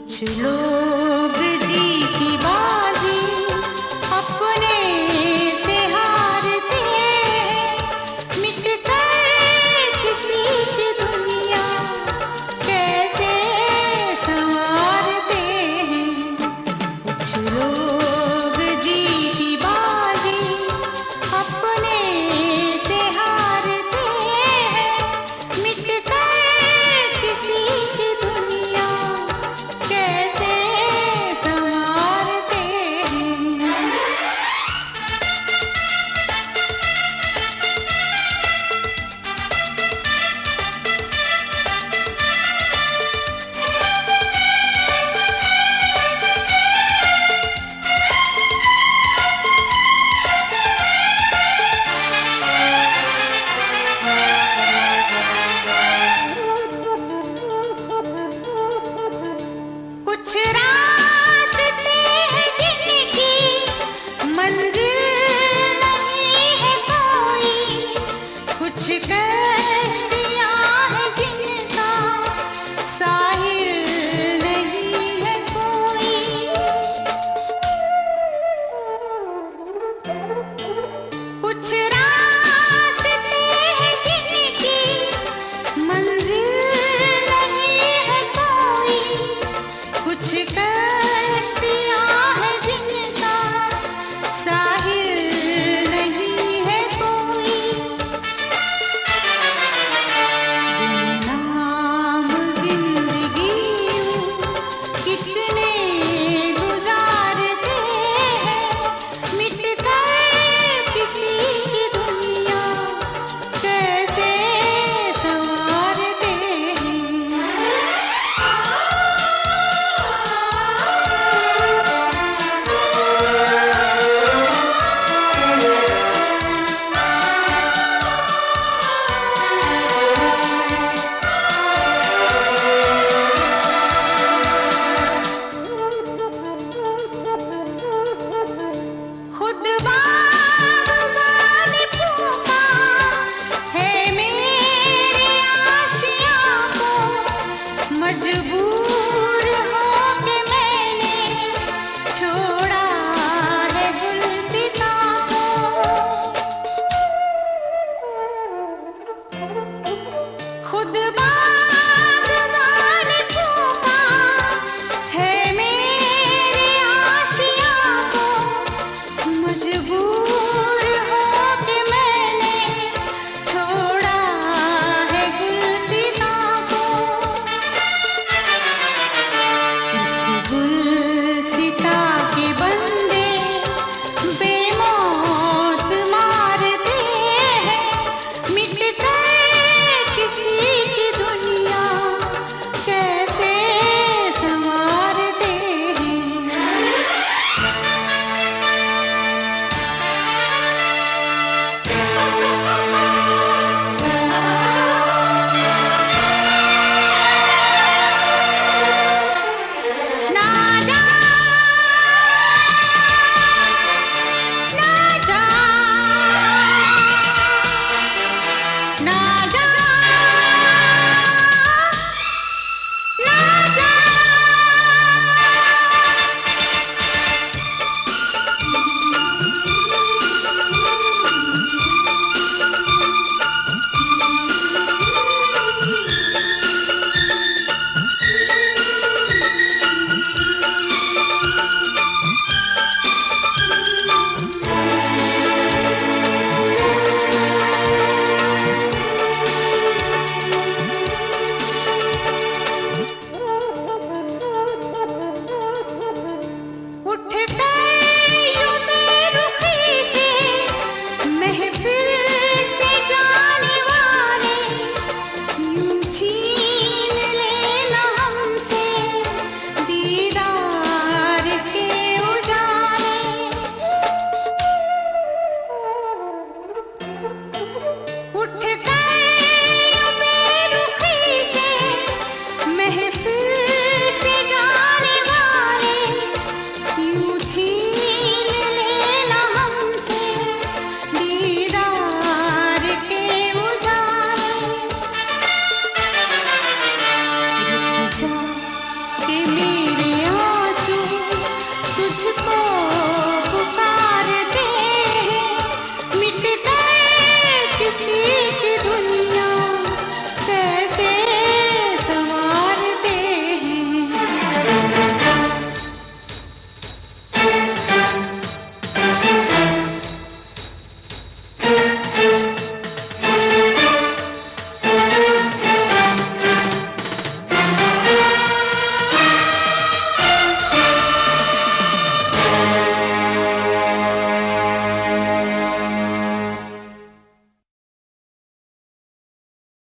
कुछ लोग जीती बाजी अपने से हारते हैं, मिटकर किसी की दुनिया कैसे संवारते हैं। कुछ लोग जीती बाजी अपने से हारते हैं, मिटकर किसी की दुनिया कैसे संवारते हैं। कुछ रास्ते हैं जिनकी मंजिल नहीं है कोई, कुछ कश्तियां हैं जिनका साहिल नहीं है कोई। कुछ रास्ते हैं जिनकी मंजिल नहीं है कोई, कुछ कश्तियां हैं जिनका साहिल नहीं है कोई। गुमनाम जिंदगी कितने गुजारते हैं, मिटकर किसी की दुनिया कैसे संवारते हैं। खुद बागबान फूंका है मेरे आशियाँ को, मजबूर होके मैंने छोड़ा है गुलसिता को। खुद